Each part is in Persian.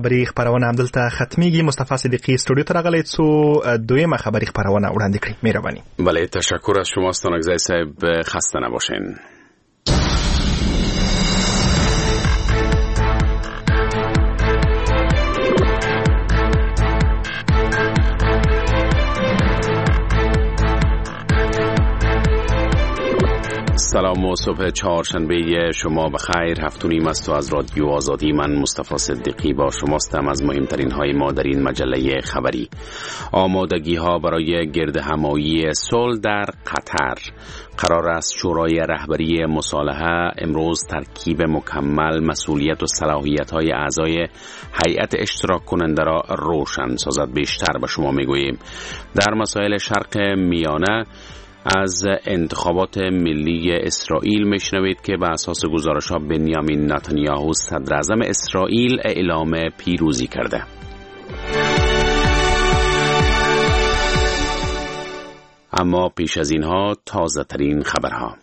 خبری خبرونه همدلته ختمیږي. مصطفی صدیقی استودیو ته راغلی څو دویمه خبری خبرونه وړاندې کړي. مهرباني. بله، تشکر از شما ستانکزی صاحب. خسته نباشین. سلام و صبح چهارشنبه شما بخیر. هفتونیم است و از رادیو آزادی من مصطفی صدیقی با شماستم. از مهمترین های ما در این مجله خبری: آمادگی ها برای گرد همایی صلح در قطر. قرار است شورای رهبری مصالحه امروز ترکیب مکمل مسئولیت و صلاحیت های اعضای هیئت اشتراک کننده را روشن سازد. بیشتر به شما میگوییم. در مسائل شرق میانه از انتخابات ملی اسرائیل میشنوید که به اساس گزارش‌ها بنیامین نتانیاهو صدر اعظم اسرائیل اعلام پیروزی کرده. اما پیش از اینها تازه ترین خبرها.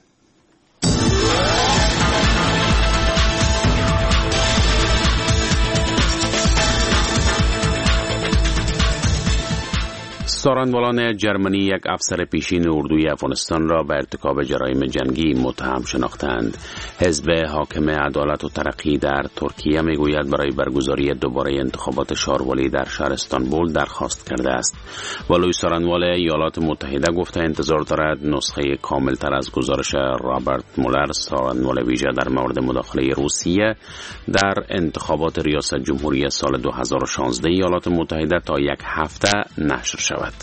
سارنوالان جرمنی یک افسر پیشین اردوی افغانستان را به ارتکاب جرایم جنگی متهم شناختند. حزب حاکم عدالت و ترقی در ترکیه میگوید برای برگزاری دوباره انتخابات شاروالی در شهر استانبول درخواست کرده است. والوی سارنوال ایالات متحده گفته انتظار دارد نسخه کامل تر از گزارش رابرت مولر، سارنوال ویژه در مورد مداخله روسیه در انتخابات ریاست جمهوری سال 2016 ایالات متحده تا یک هفته نشر شود.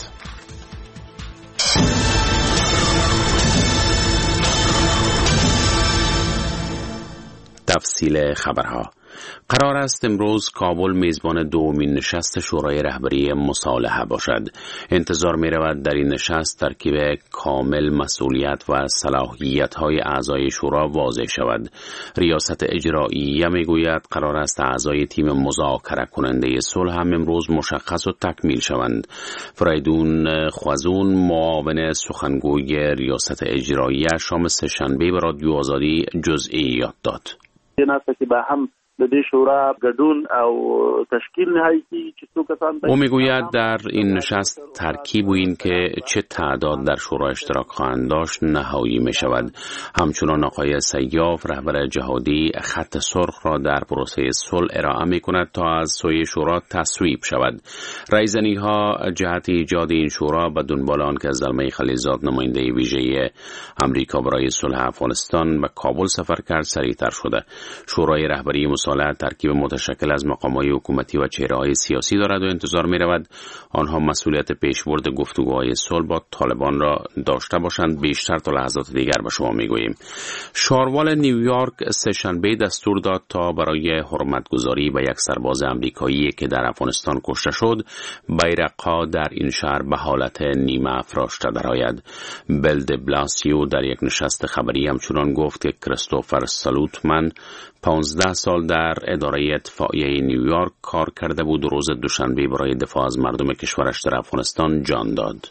تفصیل خبرها. قرار است امروز کابل میزبان دومین نشست شورای رهبری مصالحه باشد. انتظار می رود در این نشست ترکیب کامل مسئولیت و صلاحیت‌های اعضای شورا واضح شود. ریاست اجراییه می گوید قرار است اعضای تیم مذاکره کننده صلح هم امروز مشخص و تکمیل شوند. فریدون خوازون معاون سخنگوی ریاست اجراییه شام سه‌شنبه به رادیو آزادی جزئیات داد. او میگوید در این نشست ترکیب و این که چه تعداد در شورا اشتراک خواهند داشت نهایی می شود. همچنان آقای سیاف رهبر جهادی خط سرخ را در پروسه صلح ارائه می کند تا از سوی شورا تصویب شود. رایزنی ها جهت ایجاد این شورا به دنبال آن که زلمه خلیلزاد نماینده ویژه امریکا برای صلح افغانستان به کابل سفر کرد سریعتر شده. شورای رهبری مصالحه ترکیب متشکل از مقام‌های حکومتی و چهره‌های سیاسی دارد و انتظار می‌رود آنها مسئولیت پیشبرد گفتگوهای صلح با طالبان را داشته باشند. بیشتر تا لحظات دیگر به شما می‌گوییم. شاروال نیویورک سه‌شنبه دستور داد تا برای حرمت‌گذاری به یک سرباز آمریکایی که در افغانستان کشته شد بیرق‌ها در این شهر به حالت نیمه افراشته درآید. بیل د بلاسیو در یک نشست خبری همچنان گفت که کریستوفر سالوتمن 15 سال در اداره اطفائیه نیویورک کار کرده بود و روز دوشنبه برای دفاع از مردم کشورش در افغانستان جان داد.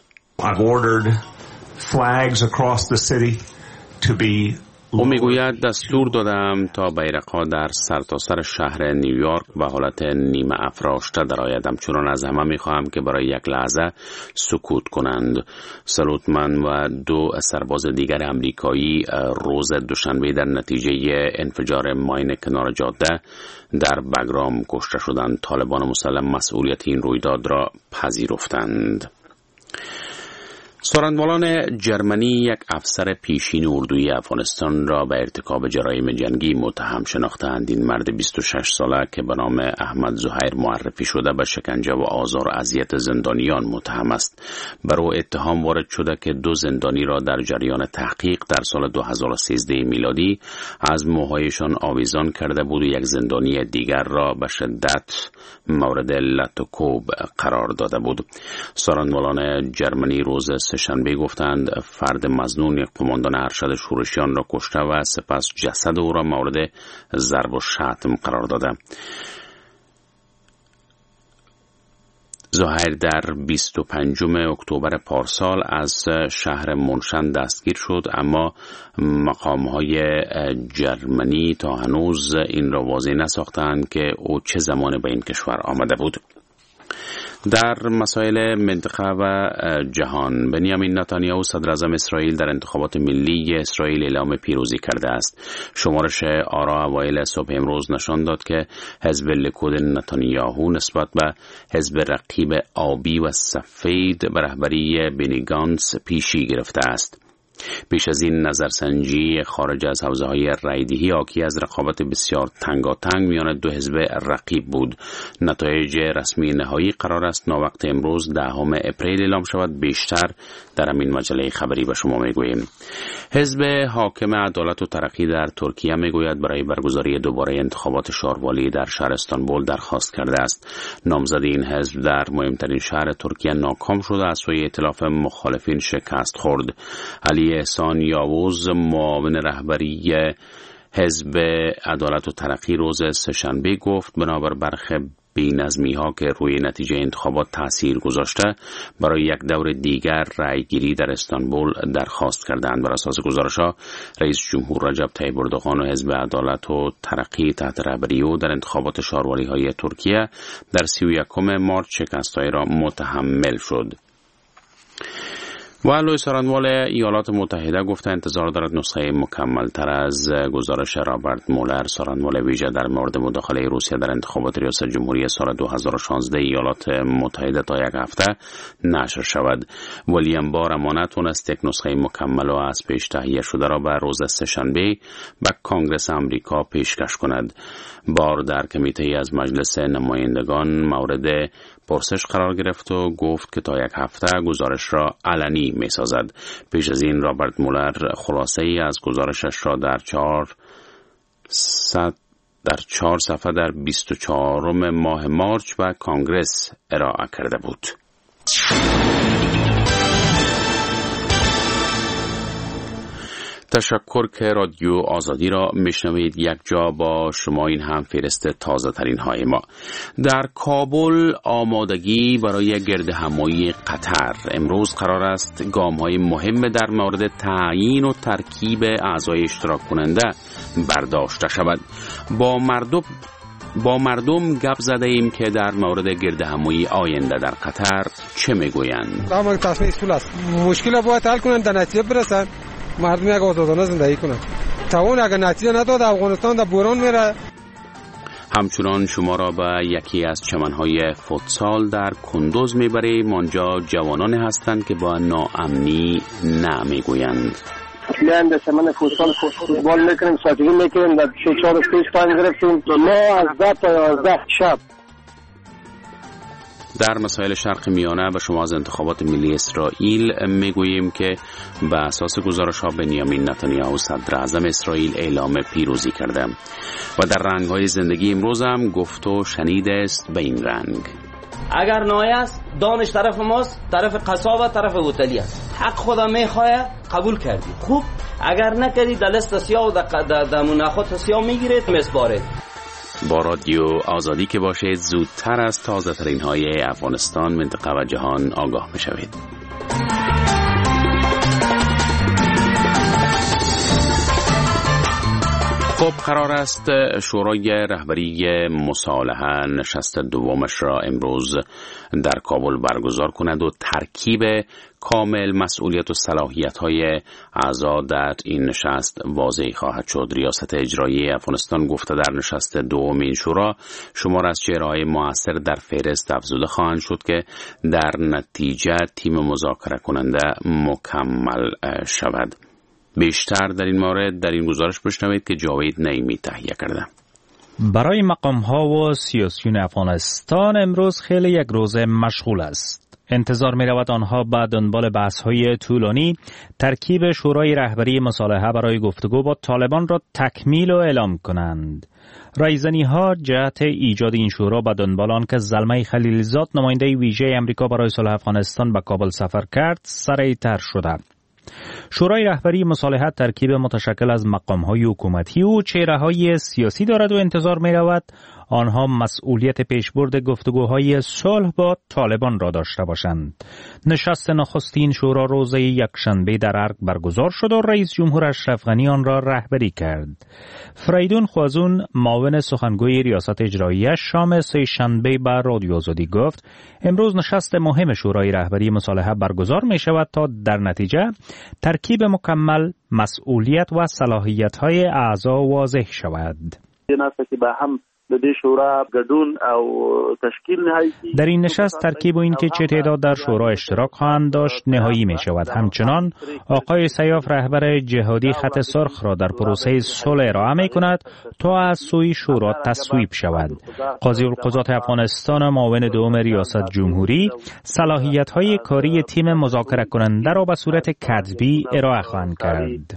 او میگوید دستور دادم تا بیرق‌ها در سرتاسر شهر نیویورک به حالت نیمه افراشته درآید. همچنان از همه میخواهم که برای یک لحظه سکوت کنند. سالوتمن و دو سرباز دیگر امریکایی روز دوشنبه در نتیجه انفجار ماین کنار جاده در بگرام کشته شدند. طالبان مسلم مسئولیت این رویداد را پذیرفتند. سارنوالان جرمنی یک افسر پیشین اردوی افغانستان را به ارتکاب جرایم جنگی متهم شناختند. این مرد 26 ساله که به نام احمد زهیر معرفی شده به شکنجه و آزار و اذیت زندانیان متهم است. بر او اتهام وارد شده که دو زندانی را در جریان تحقیق در سال 2013 میلادی از موهایشان آویزان کرده بود و یک زندانی دیگر را به شدت مورد لطوکوب قرار داده بود. سارنوالان جرمنی روز سه‌شنبه گفتند فرد مظنون یک قماندان ارشد شورشیان را کشته و سپس جسد او را مورد ضرب و شتم قرار داده. ظاهر در 25 اکتبر پارسال از شهر منشن دستگیر شد، اما مقام‌های جرمنی تا هنوز این را واضح نساختند که او چه زمانی به این کشور آمده بود. در مسائل منطقه و جهان، بنیامین نتانیاهو صدراعظم اسرائیل در انتخابات ملی اسرائیل اعلام پیروزی کرده است. شمارش آرا اوایل صبح امروز نشان داد که حزب لیکود نتانیاهو نسبت به حزب رقیب آبی و سفید به رهبری بنی گانتس پیشی گرفته است. پیش از این نظرسنجی خارج از حوزه‌های رایدهی حاکی از رقابت بسیار تنگاتنگ میان دو حزب رقیب بود. نتایج رسمی نهایی قرار است ناوقت امروز 10 اپریل اعلام شود. بیشتر در همین مجله خبری به شما میگوییم. حزب حاکم عدالت و ترقی در ترکیه میگوید برای برگزاری دوباره انتخابات شاروالی در شهر استانبول درخواست کرده است. نامزد این حزب در مهمترین شهر ترکیه ناکام شده از سوی ائتلاف مخالفین شکست خورد. علی احسان یاوز معاون رهبری حزب عدالت و ترقی روز سه‌شنبه گفت بنابر برخی بی‌نظمی‌ها که روی نتیجه انتخابات تأثیر گذاشته برای یک دور دیگر رأیگیری در استانبول درخواست کردند. بر اساس گزارش‌ها رئیس جمهور رجب طیب اردوغان و حزب عدالت و ترقی تحت رهبری او در انتخابات شاروری‌های ترکیه در 31 مارس شکست‌های را متحمل شد. و لوی سارانوال ایالات متحده گفته انتظار دارد نسخه مکمل‌تر از گزارش رابرت مولر، سارانوال ویژه در مورد مداخله روسیه در انتخابات ریاست جمهوری سال 2016 ایالات متحده تا یک هفته نشر شود. ویلیام بار اما نتونست یک نسخه مکمل و از پیش تهیه شده را به روز سه‌شنبه به کانگرس آمریکا پیشکش کند. بار در کمیته از مجلس نمایندگان مورد پرسش قرار گرفت و گفت که تا یک هفته گزارش را علنی می سازد. پیش از این رابرت مولر خلاصه ای از گزارشش را در 4 صفحه در 24 ماه مارس به کانگرس ارائه کرده بود. تشکر که رادیو آزادی را میشنوید. یک جا با شما این هم فهرست تازه ترین های ما. در کابل آمادگی برای گردهمایی قطر. امروز قرار است گام های مهم در مورد تعیین و ترکیب اعضای اشتراک کننده برداشته شود. با مردم گپ زده ایم که در مورد گردهمایی آینده در قطر چه میگویند. اما تصمیم اصول است. مشکل باید حل کنند، در نتیجه برسند، مردم یک آزادانه زندگی کنند. تا اون اگر نتیجه نداد افغانستان در بحران میره. همچنان شما را به یکی از چمنهای فوتسال در کندوز میبریم. آنجا جوانان هستند که با ناامنی نه میگویند. کلیان در چمن فوتبال میکنیم، ساعتی میکنیم، در 4 روز پیش تایم گرفتیم، ما از 10 تا 11 شب. در مسائل شرق میانه به شما از انتخابات ملی اسرائیل میگوییم که به اساس گزارش‌ها بنیامین نتانیاهو صدر اعظم اسرائیل اعلام پیروزی کرده و در رنگ‌های زندگی امروز هم گفت و شنیده است به این رنگ: اگر نایه است دانش طرف ماست، طرف قصاب طرف بوتلی است. حق خدا میخواه قبول کردی، خوب. اگر نکردی در لست سیاه و در مناخات سیاه میگیرید مسپارید. با رادیو آزادی که باشید زودتر از تازه ترین های افغانستان، منطقه و جهان آگاه میشوید. خب، قرار است شورای رهبری مصالحه نشست دومش را امروز در کابل برگزار کند و ترکیب کامل مسئولیت و صلاحیت‌های اعضا در این نشست واضح خواهد شد. ریاست اجرایی افغانستان گفته در نشست دوم این شورا شمار از چهره‌های مؤثر در فهرست افزوده خواهند شد که در نتیجه تیم مذاکره کننده مکمل شود. بیشتر در این مورد در این گزارش بشنوید که جاوید نعیمی تهیه کرده. برای مقام‌ها و سیاسیون افغانستان امروز خیلی یک روزه مشغول است. انتظار می‌رود آنها به دنبال بحث‌های طولانی ترکیب شورای رهبری مصالحه برای گفتگو با طالبان را تکمیل و اعلام کنند. رایزنی‌ها جهت ایجاد این شورا به دنبال آن که زلمه خلیلزاد نماینده ویژه آمریکا برای صلح افغانستان به کابل سفر کرد سریع‌تر شده. شورای رهبری مصالحه ترکیب متشکل از مقام‌های حکومتی و چهره‌های سیاسی دارد و انتظار می‌رود آنها مسئولیت پیشبرد گفتگوهای صلح با طالبان را داشته باشند. نشست نخستین شورا روز یکشنبه در ارگ برگزار شد و رئیس جمهور اشرف غنی آن را رهبری کرد. فریدون خوازون معاون سخنگوی ریاست اجراییه شام سه‌شنبه به رادیو آزادی گفت امروز نشست مهم شورای رهبری مصالحه برگزار می شود تا در نتیجه ترکیب مکمل، مسئولیت و صلاحیت‌های اعضا واضح شود. در این نشست ترکیب و این که چه تعداد در شورا اشتراک خواهند داشت نهایی می شود. همچنان آقای سیاف رهبر جهادی خط سرخ را در پروسه صلح ارائه می کند تا از سوی شورا تصویب شود. قاضی القضات افغانستان معاون دوم ریاست جمهوری صلاحیت‌های کاری تیم مذاکره کننده را به صورت کتبی ارائه خواهند کرد.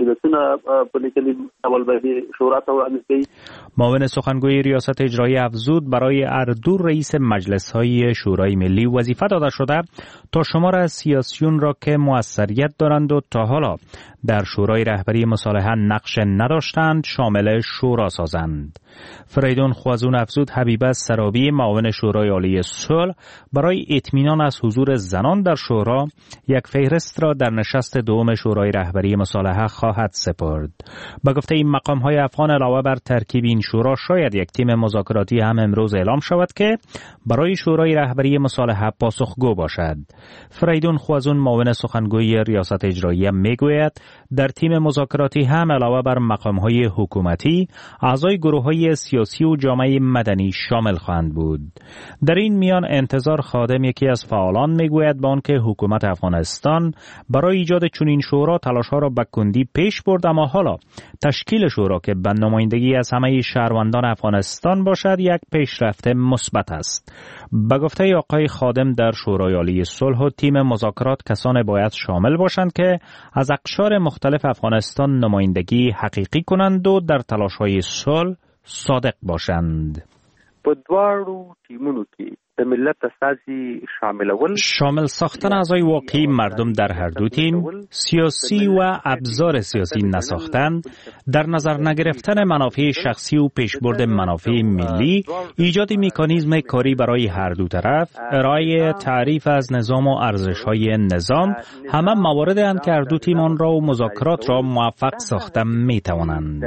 معاون سخنگوی ریاست اجرایی افزود برای اردو رئیس مجلس‌های شورای ملی وظیفه داده شده تا شمار از سیاسیون را که موثریت دارند و تا حالا در شورای رهبری مصالحه نقش نداشتند شامل شورا سازند. فریدون خوازون افزود حبیبه سرابی معاون شورای عالی صلح برای اطمینان از حضور زنان در شورا یک فهرست را در نشست دوم شورای رهبری مصالحه خواهد سپرد. به گفته این مقام‌های افغان علاوه بر ترکیب این شورا شاید یک تیم مذاکراتی هم امروز اعلام شود که برای شورای رهبری مصالحه پاسخگو باشد. فریدون خوازون معاون سخنگوی ریاست اجراییه میگوید در تیم مذاکراتی هم علاوه بر مقام‌های حکومتی اعضای گروه‌های سیاسی و جامعه مدنی شامل خواهند بود. در این میان انتظار خادم یکی از فعالان میگوید با آنکه حکومت افغانستان برای ایجاد چنین شورا تلاش‌ها را به کندی پیش برد، اما حالا تشکیل شورا که به نمایندگی از همه شهروندان افغانستان باشد یک پیشرفت مثبت است. به گفته آقای خادم در شورای عالی صلح و تیم مذاکرات کسانی باید شامل باشند که از اقشار مختلف افغانستان نمایندگی حقیقی کنند و در تلاش‌های صلح صادق باشند. په دواړو ټیمونو کې د ملت اساسي شامل ساختن اعضای واقعی مردم در هر دو تیم، سیاسی و ابزار سیاسی نساختن، در نظر نگرفتن منافع شخصی و پیشبرد منافع ملی، ایجاد مکانیزم کاری برای هر دو طرف، ارائه تعریف از نظام و ارزش‌های نظام، همه مواردی اند که هر دو تیم آن را و مذاکرات را موفق ساخته می‌توانند.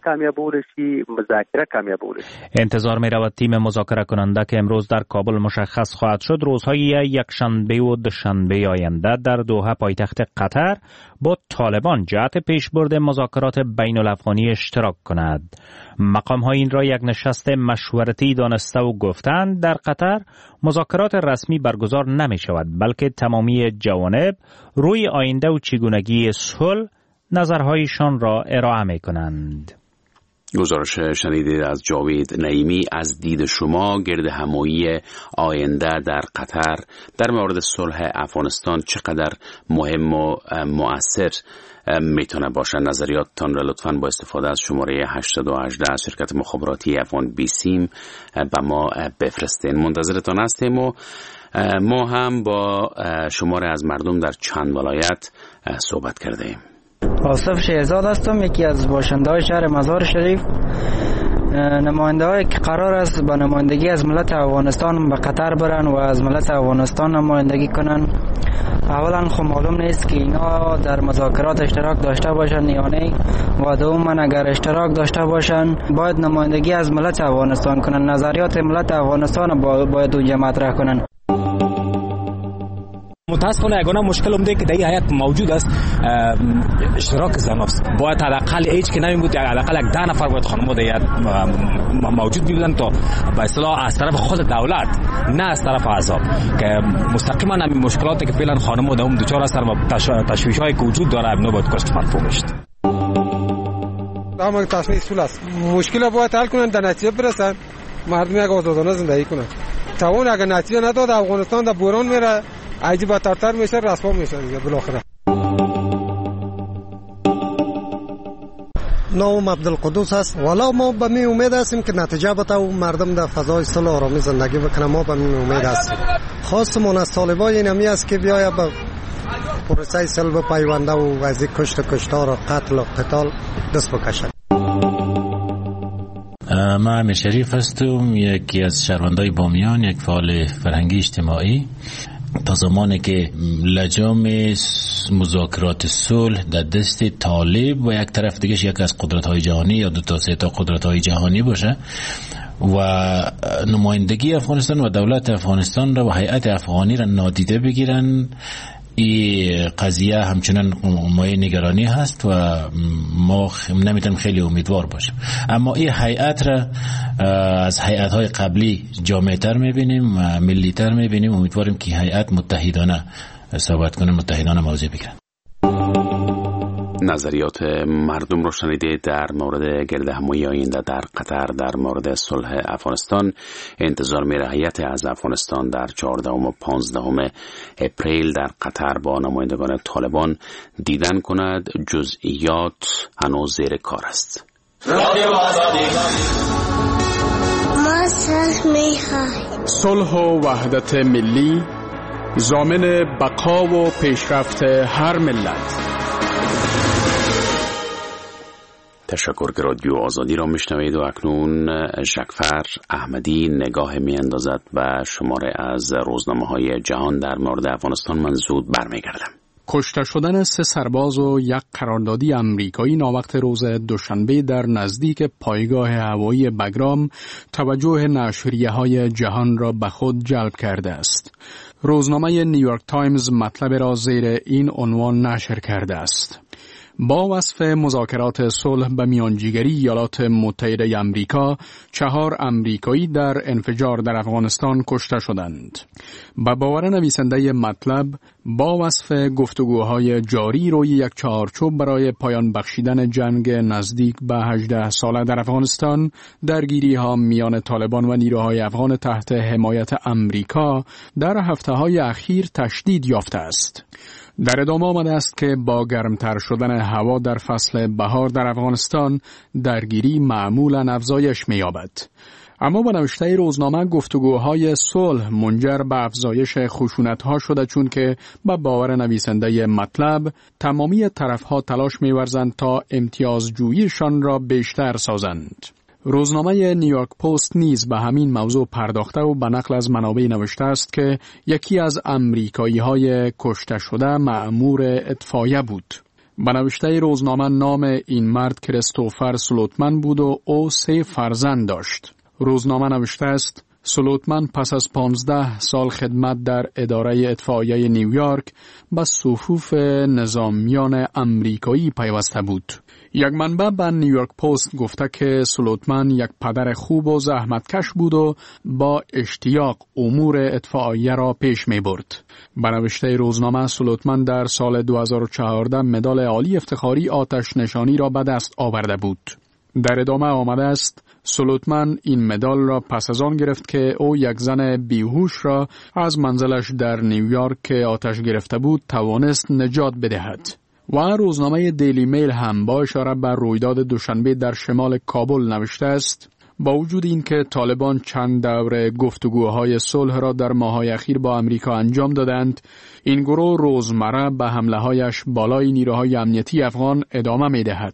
انتظار می‌رود تیم مذاکره کننده که امروز در کابل مشخص خواهد شد روزهای یکشنبه و دوشنبه آینده در دوحه پایتخت قطر با طالبان جهت پیشبرد مذاکرات بین الافغانی اشتراک کند. مقام‌ها این را یک نشست مشورتی دانسته و گفتند در قطر مذاکرات رسمی برگزار نمی شود، بلکه تمامی جوانب روی آینده و چگونگی صلح نظرهایشان را ارائه می کنند. گزارش شنیدید از جاوید نعیمی. از دید شما گرد همایی آینده در قطر در مورد صلح افغانستان چقدر مهم و مؤثر میتونه باشه؟ نظریاتتان را لطفاً با استفاده از شماره 818 از شرکت مخابراتی افغان بیسیم به ما بفرستین. منتظرتان هستیم و ما هم با شماره از مردم در چند ولایت صحبت کردیم. آصف شهزاد هستم، یکی از باشنده‌های شهر مزار شریف. نماینده‌هایی که قرار است با نمایندگی از ملت افغانستان به قطر برن و از ملت افغانستان نمایندگی کنن، اولا خب معلوم نیست که اینا در مذاکرات اشتراک داشته باشن یا نه، و دوما اگر اشتراک داشته باشن باید نمایندگی از ملت افغانستان کنن، نظریات ملت افغانستان باید اونجا مطرح کنن. متاسفانه یگانه مشکل اومده که در این حیات موجود است اشتراک زناست. باید حداقل هیچ که نمیگوید حداقل 10 نفر باید خانم‌ها در هیات موجود بودن تا به اصطلاح از طرف خود دولت نه از طرف احزاب که مستقیما همین مشکلاتی که فعلا خانم‌ها در اون دچار هستن و تشویش‌هایی که وجود داره اینا باید کاست مرفوع بشه. اما تصمیم اصول است. مشکل باید حل کنن، در نتیجه برسن، مردم یک آزادانه زندگی کنن. تا اون اگر نتیجه نداد افغانستان در بحران میره، عجیب ترتر میشه، رسوا میشه دیگه بالاخره. نام عبدالقدوس است. والا ما به می امید هستیم که نتیجه بده و مردم در فضای صلح و آرامی زندگی بکنه. ما به می امید هستیم. خواستمون از طالبان اینمی است که بیاید به پروسه صلح بپیونده و از کشتار و قتل و قتال دست بکشه. من امیر شریف هستم، یکی از شهروندای بامیان، یک فعال فرهنگی اجتماعی. تا زمانی که لجام مذاکرات صلح در دست طالب و یک طرف دیگه یک از قدرت‌های جهانی یا دو تا سه تا قدرت‌های جهانی باشه و نمایندگی افغانستان و دولت افغانستان را و هیئت افغانی را نادیده بگیرن، این قضیه همچنان مایه نگرانی هست و ما نمیتونیم خیلی امیدوار باشیم. اما این هیئت را از هیئت‌های قبلی جامع‌تر می‌بینیم و ملی‌تر می‌بینیم. امیدواریم که هیئت متحدانه صحبت کنه، متحدانه موضوع بگیرن. نظریات مردم رو شنیدید در مورد گردهمایی آینده در قطر در مورد صلح افغانستان. انتظار میره هیئت از افغانستان در 14 و 15 اپریل در قطر با نمایندگان طالبان دیدن کند. جزئیات هنوز زیر کار است. ما صلح می‌خواهیم. صلح و وحدت ملی ضامن بقا و پیشرفت هر ملت. تشکر که رادیو آزادی را میشنوید و اکنون ژکفر احمدی نگاه میاندازد و شماره از روزنامه‌های جهان در مورد افغانستان. من زود برمیگردم. کشته شدن 3 سرباز و یک قراردادی امریکایی ناوقت روز دوشنبه در نزدیک پایگاه هوایی بگرام توجه نشریه‌های جهان را به خود جلب کرده است. روزنامه نیویورک تایمز مطلب را زیر این عنوان نشر کرده است: با وصف مذاکرات صلح به میانجیگری ایالات متحده آمریکا، 4 امریکایی در انفجار در افغانستان کشته شدند. به باور نویسنده مطلب، با وصف گفتگوهای جاری روی یک چارچوب برای پایان بخشیدن جنگ نزدیک به 18 ساله در افغانستان، درگیری ها میان طالبان و نیروهای افغان تحت حمایت امریکا در هفته‌های اخیر تشدید یافته است. در ادامه آمده است که با گرمتر شدن هوا در فصل بهار در افغانستان درگیری معمولاً افزایش می‌یابد. اما با نوشته روزنامه گفتگوهای صلح منجر به افزایش خشونت‌ها شده، چون که به باور نویسنده مطلب تمامی طرف‌ها تلاش می‌ورزند تا امتیازجوییشان را بیشتر سازند. روزنامه نیویورک پست نیز به همین موضوع پرداخته و به نقل از منابع نوشته است که یکی از امریکایی‌های کشته شده مأمور اطفایه بود. به نوشته روزنامه نام این مرد کریستوفر سلوتمن بود و او 3 فرزند داشت. روزنامه نوشته است: سلوتمن پس از 15 سال خدمت در اداره اطفایه نیویورک به صفوف نظامیان امریکایی پیوسته بود. یک منبع به نیویورک پست گفته که سلوتمن یک پدر خوب و زحمتکش بود و با اشتیاق امور اطفائیه را پیش می برد. به نوشته روزنامه سلوتمن در سال 2014 مدال عالی افتخاری آتش نشانی را به دست آورده بود. در ادامه آمده است: سلوتمن این مدال را پس از آن گرفت که او یک زن بیهوش را از منزلش در نیویورک که آتش گرفته بود توانست نجات بدهد. و روزنامه دیلی میل هم با اشاره به رویداد دوشنبه در شمال کابل نوشته است: با وجود این که طالبان چند دور گفتگوهای صلح را در ماه‌های اخیر با امریکا انجام دادند، این گروه روزمره به حمله‌هایش بالای نیروهای امنیتی افغان ادامه می‌دهد.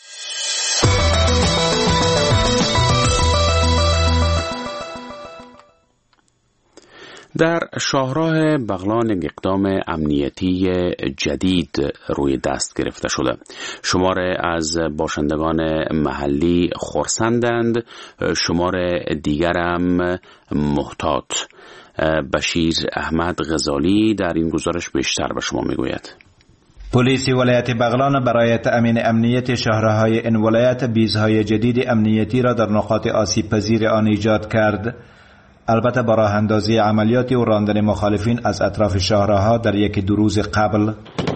در شاهراه بغلان اقدام امنیتی جدید روی دست گرفته شده. شمار از باشندگان محلی خرسندند، شمار دیگر هم محتاط. بشیر احمد غزالی در این گزارش بیشتر به شما میگوید. پلیس ولایت بغلان برای تأمین امنیت شهرهای این ولایت بیزهای جدید امنیتی را در نقاط آسیب پذیر آن ایجاد کرد. البته با راه اندازی عملیاتی و راندن مخالفین از اطراف شهرها در 1-2 روز قبل،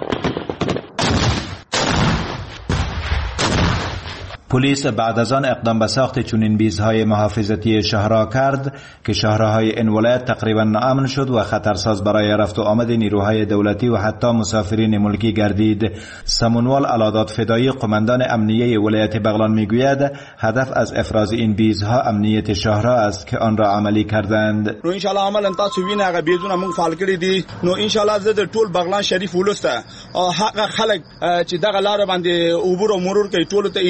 پلیس بعد از آن اقدام به ساخت چنین بیزهای محافظتی شهرها کرد که شهرهای این ولایت تقریبا ناامن شد و خطرساز برای رفت و آمد نیروهای دولتی و حتی مسافرین ملکی گردید. سمونوال علادات فدایی قماندان امنیه ولایت بغلان میگوید هدف از افراز این بیزها امنیت شهرها است که آن را عملی کردند. نو ان شاء الله عمل تاسو وینه هغه بیزونه موږ فعال کړی دي. نو ان شاء الله زه د ټول بغلان شریف ولسته او حق خلک چې دغه لار باندې عبور او مرور کوي ټول ته اطمینان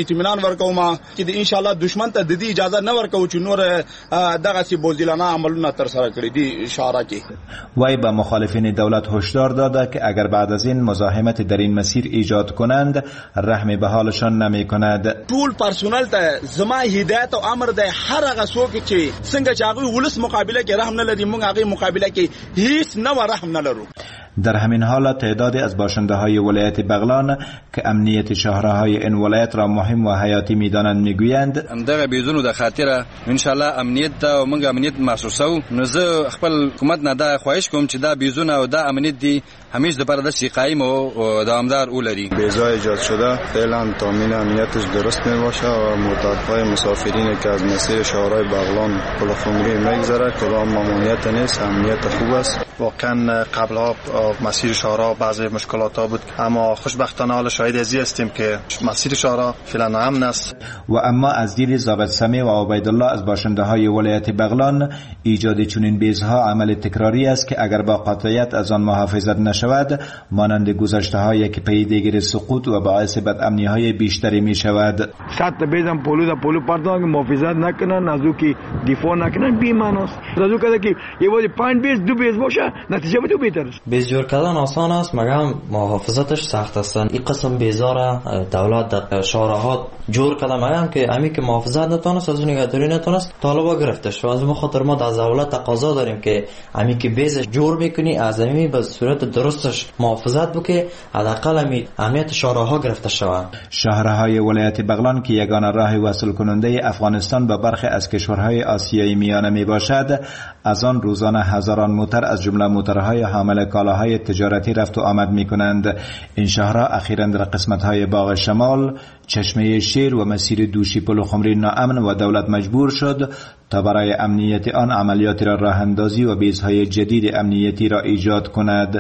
ورکوم چې ان شاء الله دشمن ته د دې اجازه نه ورکو چې نور دغه سی بوزدلانه عملونه تر سره کړی دي اشاره کې. وی به مخالفین دولت هشدار داده که اگر بعد از این مزاحمت در این مسیر ایجاد کنند رحم به حالشان نمی کند. ټول پرسونل ته زما هدایت او امر ده هر هغه څوک چې څنګه چې هغه ولس مقابله کې رحم نه لري موږ هغه مقابله کې هیڅ نه رحم نه لرو. در همین حال تعدادی از باشنده های ولایت بغلان که امنیت شهرهای این ولایت را مهم و حیاتی می‌دانند میگویند دغه بیزونو د خاطره ان شاء الله امنیت ته او موږ امنیت محسوسو. نو زه خپل حکومت نه دا خواهش کوم چې دا بیزونه او دا امنیت دی همیشه لپاره د قایم او دوامدار ولري. بیزا ایجاد شده فعلا تامین امنیتش درست میباشه و معتادهای مسافرین که از مسیر شهرهای بغلان پلخمری میگذره کدام ممانعت نیست، امنیت خوب است. واقعا قبلها مسیر شهرها بعضی مشکلات ها بود اما خوشبختانه حال شاهد ازی هستیم که مسیر شهرها فعلا امن است. و اما از دید ضابط سمیع و عبیدالله از باشنده های ولایت بغلان ایجاد چنین بیزها عمل تکراری است که اگر با قاطعیت از آن محافظت نشود مانند گذشته هایی که پی دیگر سقوط و باعث بدامنی های بیشتری می شود. صد بیزم پولو پردان که محافظت نکنن از او که دفاع نکنن بی‌معناست. از او که یه وقتی 5 بیز 2 بیز باشه نتیجه بده بهتر است. بیز جور کردن آسان است مگر محافظتش سخت است. این قسم بیزاره دولت در شهرها جور کرده مگر که امی که محافظت نتونست از نگهداری نتونست طالبا گرفتش و از خاطر ما از دولت تقاضا داریم که امی که بیز جور میکنی از امی به صورت درستش محافظت بکنی حداقل امی امنیت شهرها گرفته شود. شهرهای ولایت بغلان که یگانه راه وصل کننده افغانستان به برخی از کشورهای آسیای میانه می باشد از آن روزانه هزاران موتر از جمله موترهای حامل کالاهای تجارتی رفت و آمد می کنند. این شهرها اخیراً در قسمت‌های باغ شمال، چشمه شیر و مسیر دوشی پلخمری ناامن و دولت مجبور شد تا برای امنیت آن عملیاتی را راه اندازی و بیزهای جدید امنیتی را ایجاد کند.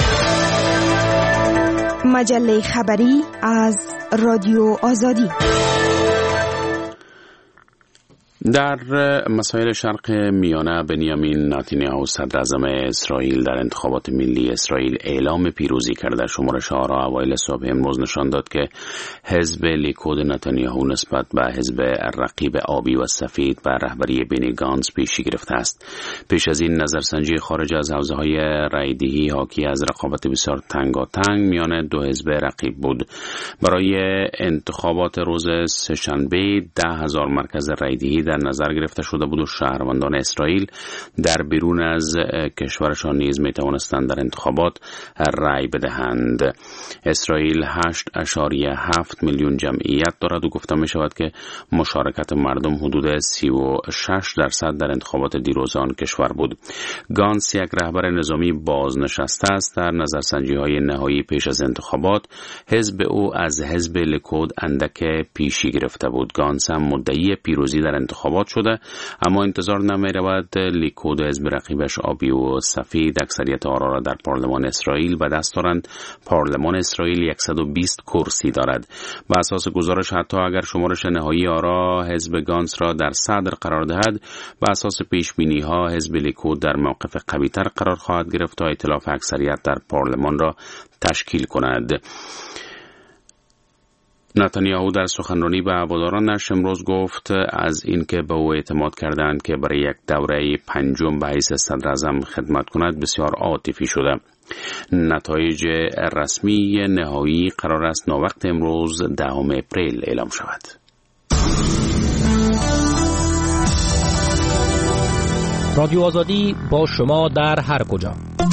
مجله خبری از رادیو آزادی. در مسائل شرق میانه بنیامین نتانیاهو صدر اعظم اسرائیل در انتخابات ملی اسرائیل اعلام پیروزی کرد. در شمارش آرا اوایل صبح امروز نشان داد که حزب لیکود نتانیاهو نسبت به حزب رقیب آبی و سفید و رهبری بنی گانتز پیشی گرفته است. پیش از این نظرسنجی خارج از حوزه‌های رایدهی حاکی از رقابت بسیار تنگاتنگ میان دو حزب رقیب بود. برای انتخابات روز سه‌شنبه 10,000 مرکز رایدهی در نظر گرفته شده بود و شهروندان اسرائیل در بیرون از کشورشان نیز می توانستند در انتخابات رأی بدهند. اسرائیل 8.7 میلیون جمعیت دارد و گفته می شود که مشارکت مردم حدود 36% در انتخابات دیروز آن کشور بود. گانتز یک رهبر نظامی بازنشسته است. در نظرسنجی های نهایی پیش از انتخابات حزب او از حزب لیکود اندک پیشی گرفته بود. گانتز هم مدعی پیروزی در انتخابات شده اما انتظار نمی رود لیکود و حزب رقیبش آبی و سفید اکثریت آرا را در پارلمان اسرائیل به دست دارند. پارلمان اسرائیل 120 کرسی دارد. به اساس گزارش حتی اگر شمارش نهایی آرا حزب گانتز را در صدر قرار دهد به اساس پیش بینی ها حزب لیکود در موقف قوی تر قرار خواهد گرفت تا ائتلاف اکثریت در پارلمان را تشکیل کند. نتانیاهو در سخنرانی به هوادارانش امروز گفت از اینکه به او اعتماد کردند که برای یک دوره پنجم به حیث صدر اعظم خدمت کند بسیار عاطفی شده. نتایج رسمی نهایی قرار است ناوقت امروز 10 اپریل اعلام شود. رادیو آزادی با شما در هر کجا.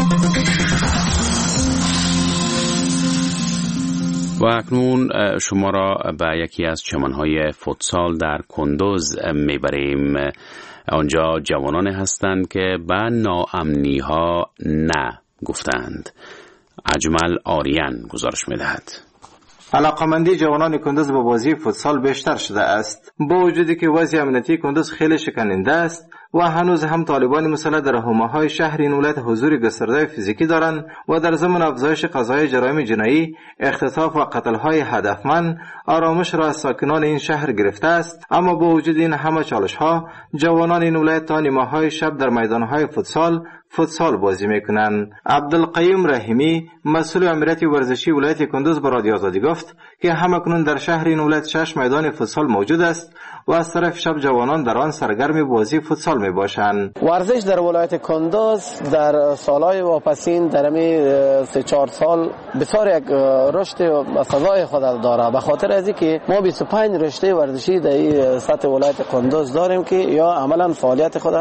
و اکنون شما را به یکی از چمنهای فوتسال در کندوز میبریم. آنجا جوانان هستند که به ناامنی ها نه گفتند. اجمل آریان گزارش میدهد. علاقمندی جوانان کندوز به بازی فوتسال بیشتر شده است. با وجودی که وضع امنیتی کندوز خیلی شکننده است و هنوز هم طالبان مسلح در حومه‌های شهر این ولایت حضور گسترده فیزیکی دارند و در ضمن افزایش قضای جرایم جنایی، اختطاف و قتل‌های هدفمند آرامش را از ساکنان این شهر گرفته است، اما با وجود این همه چالش‌ها جوانان این ولایت تا نیمه‌های شب در میدان‌های فوتسال فوتسال بازی میکنند. عبدالقیوم رحیمی مسئول امنیت ورزشی ولایت کندوز به رادیو آزادی گفت که همکنون در شهر این ولایت 6 میدان فوتسال موجود است و از طرف شب جوانان در آن سرگرم بازی فوتسال می باشند. ورزش در ولایت کندوز در سالهای واپسین در می 3-4 سال بسیار یک رشد فضای خود داره، به خاطر از اینکه ما 25 رشته ورزشی در سطح ولایت کندوز داریم که یا عملا فعالیت خود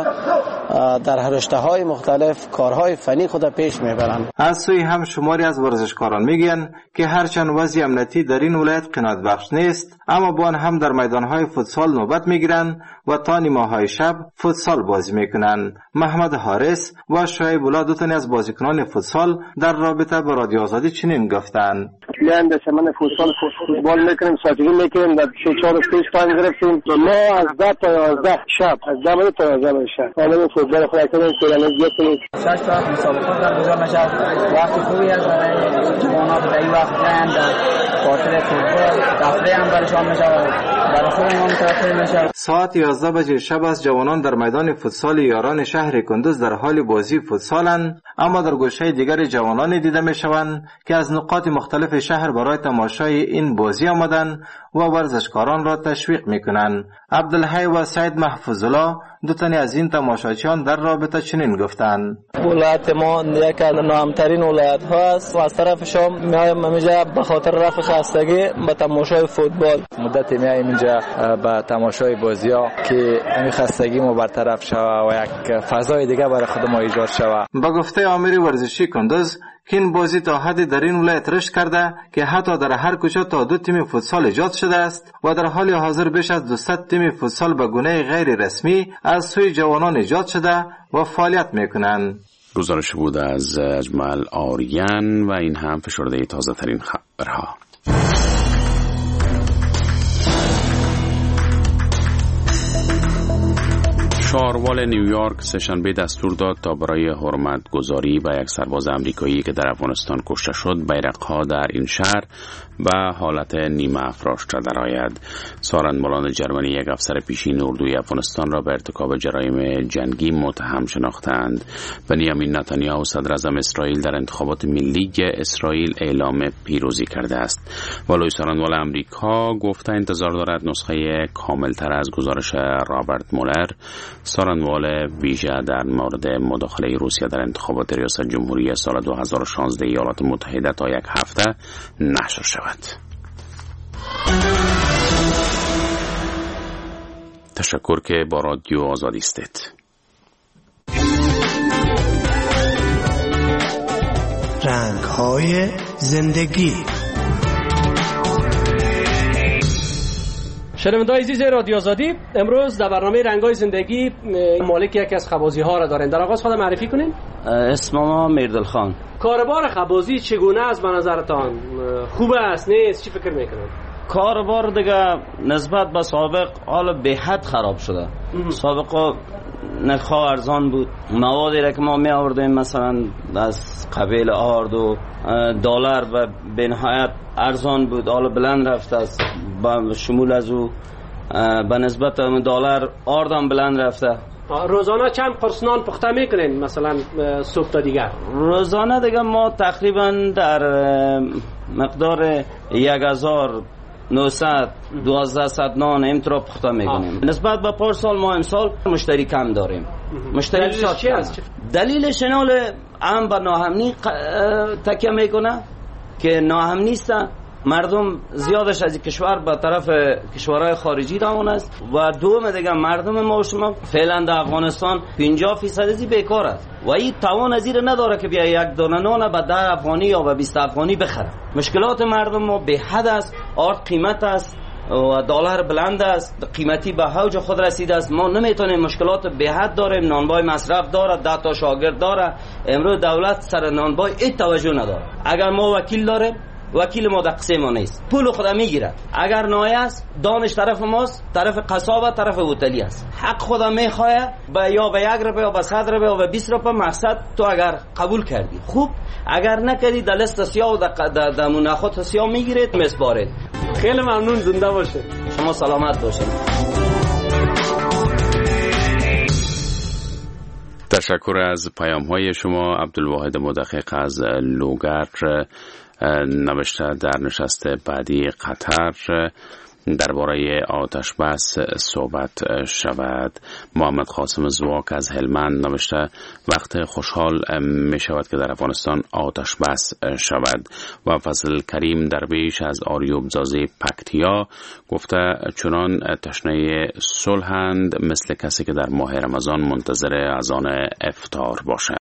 در رشته‌های مختلف کارهای فنی خود پیش میبرند. از سوی هم شماری از ورزشکاران میگن که هرچند وضع امنیتی در این ولایت قناعت بخش نیست، اما با آن هم در میدانهای فوتسال نوبت میگیرند و تا نیمه‌های شب فوتسال بازی میکنند. محمد حارس و شعیب الله دو تنی از بازیکنان فوتسال در رابطه با رادیو آزادی چنین گفتند: بیایم در چمن فوتبال میکنیم، ساعتگی میکنیم، در 4 و 5 تایم گرفتیم. ما از 10 تا 11 شب، از 10 تا 11 شب آمدیم فوتبال خود کردیم، تورنمنت گرفتیم. 6 تا مسابقات برگزار میشه. وقت خوبی است برای جوانان در این وقت بیان در خاطر فوتبال تفریح هم برایشان میشه و برای خودمون تفریح میشه. ساعت 11 بجه شب است جوانان در میدان فوتسال یاران شهر کندوز در حال بازی فوتسالند، اما در گوشه دیگر جوانان دیده میشوند که از نقاط مختلف شهر برای تماشای این بازی آمدند و ورزشکاران را تشویق میکنند. عبدالحی و سعید محفوظالله دو تنی از این تماشاچیان در رابطه چنین گفتند: ولایت ما یک از نامترین ولایت ها است و از طرف شما میایم اینجا به خاطر رفع خستگی به تماشای فوتبال. مدت میایم اینجا به تماشای بازی ها که این خستگی ما برطرف شود و یک فضای دیگه برای خود ما ایجاد شود. با گفته آمر ورزشی کندوز که این بازی تا حدی در این ولایت رشد کرده که حتی در هر کوچه تا 2 تیم فوتسال ایجاد شده است و در حال حاضر بیش از 200 تیم فوتسال به گونه غیر رسمی از سوی جوانان ایجاد شده و فعالیت میکنند. گزارش بود از اجمل آریان و این هم فشرده تازه ترین خبرها. شاروال نیویورک سه‌شنبه دستور داد تا برای حرمت گذاری به یک سرباز آمریکایی که در افغانستان کشته شد بیرق‌ها در این شهر به حالت نیمه افراشته درآید. سارنمالان جرمنی یک افسر پیشین اردوی افغانستان را به ارتکاب جرایم جنگی متهم شناختند. بنیامین نتانیاهو صدر اعظم اسرائیل در انتخابات ملی اسرائیل اعلام پیروزی کرده است. ولای سارنمال آمریکا گفته انتظار دارد نسخه کاملتر از گزارش رابرت مولر سارنوال ویژه در مورد مداخله روسیه در انتخابات ریاست جمهوری سال 2016 ایالات متحده تا یک هفته نشر شود. تشکر که با رادیو آزادی استید. رنگ‌های زندگی. شنونده‌های عزیز رادیو آزادی، امروز در برنامه رنگ‌های زندگی مالک یکی از خبازی‌ها را دارین. در آغاز خودم معرفی کنین. اسم ما میردل خان. کاربار خبازی چگونه است به نظرتان؟ خوب است نیست؟ چی فکر میکنید؟ کاربار دیگه نسبت به سابق حالا به حد خراب شده. سابقا نرخ‌ها ارزان بود، موادی را که ما می آوردیم مثلا از قبیل آرد و دلار و به نهایت ارزان بود، حالا بلند رفته است. با شمول از او به نسبت دلار آردم بلند رفته. روزانه چند قرص نان پخته میکنین مثلا صبح تا دیگر؟ روزانه دیگه ما تقریبا در مقدار 1900-1200 نان امترا پخته میکنیم. نسبت به پارسال ما امسال مشتری کم داریم. مشتری چی است؟ دلیلش اینه هم به ناامنی تکیه میکنه که ناامنی نیست. مردم زیادش از کشور به طرف کشورهای خارجی روان است و دوم دیگه مردم ما و شما فعلا در افغانستان 50% ازی بیکار است و این توان از این نداره که بیا یک دانه نان به 10 افغانی یا به 20 افغانی بخره. مشکلات مردم ما به حد است، آرد قیمت است و دلار بلند است، قیمتی به اوج خود رسیده است. ما نمیتونیم، مشکلات به حد داریم. نانبای مصرف داره، 10 تا شاگرد داره. امروز دولت سر نانبای هیچ توجه نداره. اگر ما وکیل داره، وکیل ما در قصه ما نیست، پول خود میگیرد. اگر نایه است دانش طرف ماست، طرف قصابه، طرف هتلی است. حق خود میخواه یا به 1 روپیه یا به 100 روپیه یا به 20 روپیه. مقصد تو اگر قبول کردی خوب، اگر نکردی در لیست سیاه و در مناخات سیاه میگیرید مسپارید. خیلی ممنون، زنده باشه. شما سلامت باشید. تشکر از پیام های شما. عبدالواحد مدقق از لوگر نوشته در نشست بعدی قطر درباره آتش بس صحبت شود. محمد قاسم زواک از هلمند نوشته وقت خوشحال می شود که در افغانستان آتش بس شود. و فضل کریم درویش از آریوب زازی پکتیا گفته چنان تشنه صلحند مثل کسی که در ماه رمضان منتظر اذان افطار باشد.